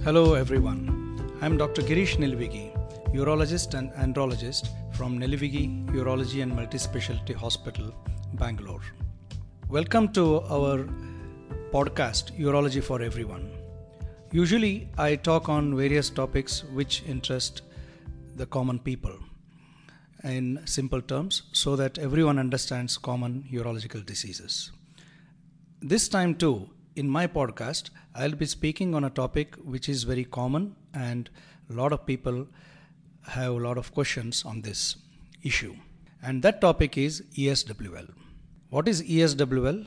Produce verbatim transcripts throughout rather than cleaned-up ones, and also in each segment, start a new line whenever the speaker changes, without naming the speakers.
Hello everyone, I am Doctor Girish Nilivigi, urologist and andrologist from Nilivigi Urology and Multispecialty Hospital, Bangalore. Welcome to our podcast, Urology for Everyone. Usually I talk on various topics which interest the common people in simple terms so that everyone understands common urological diseases. This time too, in my podcast, I'll be speaking on a topic which is very common and a lot of people have a lot of questions on this issue. And that topic is E S W L. What is E S W L?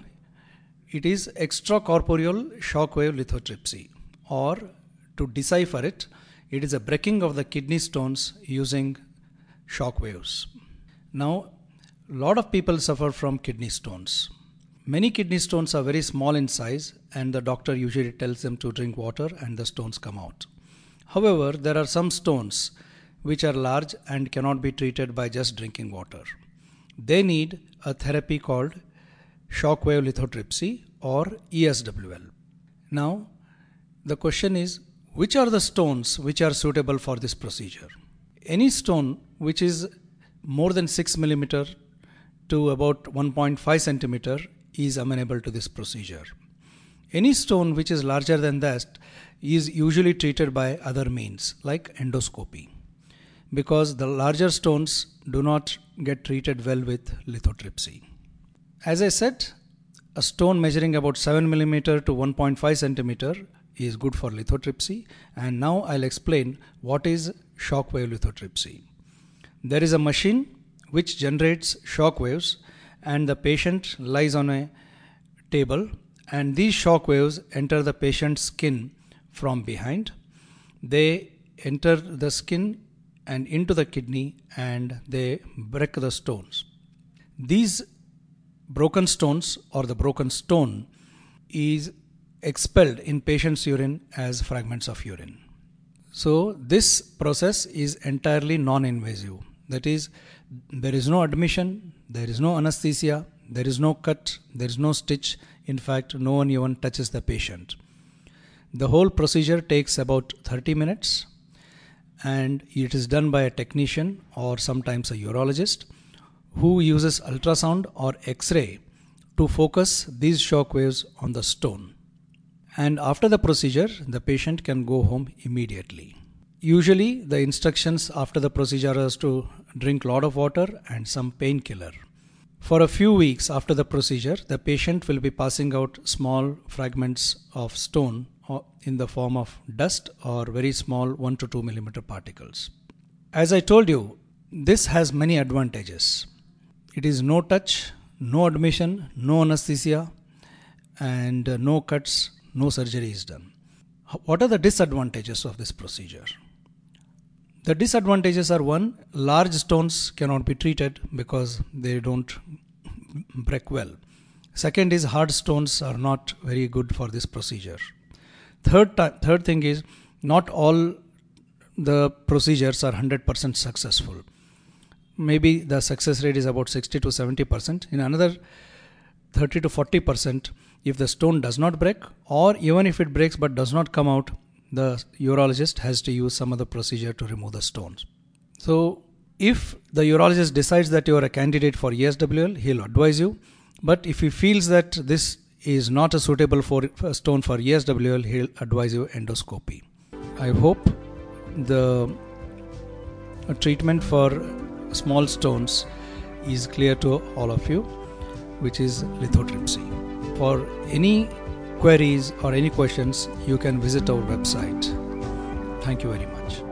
It is extracorporeal shockwave lithotripsy, or to decipher it, it is a breaking of the kidney stones using shock waves. Now, a lot of people suffer from kidney stones. Many kidney stones are very small in size and the doctor usually tells them to drink water and the stones come out. However, there are some stones which are large and cannot be treated by just drinking water. They need a therapy called shockwave lithotripsy or E S W L. Now, the question is, which are the stones which are suitable for this procedure? Any stone which is more than six millimeter to about one point five centimeter is amenable to this procedure. Any stone which is larger than that is usually treated by other means like endoscopy, because the larger stones do not get treated well with lithotripsy. As I said, a stone measuring about seven millimeter to one point five centimeter is good for lithotripsy, and now I'll explain what is shockwave lithotripsy. There is a machine which generates shock waves and the patient lies on a table and these shock waves enter the patient's skin from behind. They enter the skin and into the kidney and they break the stones. These broken stones or the broken stone is expelled in patient's urine as fragments of urine. So this process is entirely non-invasive. That is, there is no admission, there is no anesthesia, there is no cut, there is no stitch. In fact, no one even touches the patient. The whole procedure takes about thirty minutes and it is done by a technician or sometimes a urologist who uses ultrasound or X-ray to focus these shock waves on the stone. And after the procedure, the patient can go home immediately. Usually, the instructions after the procedure is to drink a lot of water and some painkiller. For a few weeks after the procedure, the patient will be passing out small fragments of stone in the form of dust or very small one to two millimeter particles. As I told you, this has many advantages. It is no touch, no admission, no anesthesia, and no cuts, no surgery is done. What are the disadvantages of this procedure? The disadvantages are, one, large stones cannot be treated because they don't break well. Second is, hard stones are not very good for this procedure. Third, th- third thing is, not all the procedures are one hundred percent successful. Maybe the success rate is about sixty to seventy percent. In another thirty to forty percent, if the stone does not break, or even if it breaks but does not come out, the urologist has to use some other procedure to remove the stones. So, if the urologist decides that you are a candidate for E S W L, he'll advise you. But if he feels that this is not a suitable for, for stone for E S W L, he'll advise you endoscopy. I hope the treatment for small stones is clear to all of you, which is lithotripsy. For any queries or any questions, you can visit our website. Thank you very much.